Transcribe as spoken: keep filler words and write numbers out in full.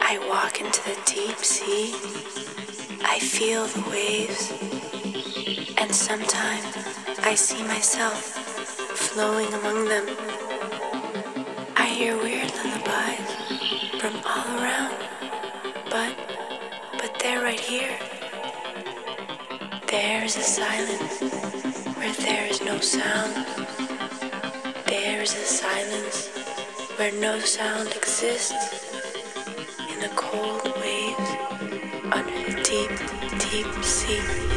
I walk into the deep sea. I feel the waves. And sometimes I see myself flowing among them. I hear weird lullabies from all around. But, but they're right here. There is a silence where there is no sound. There is a silence where no sound exists. In the cold waves under the deep, deep sea.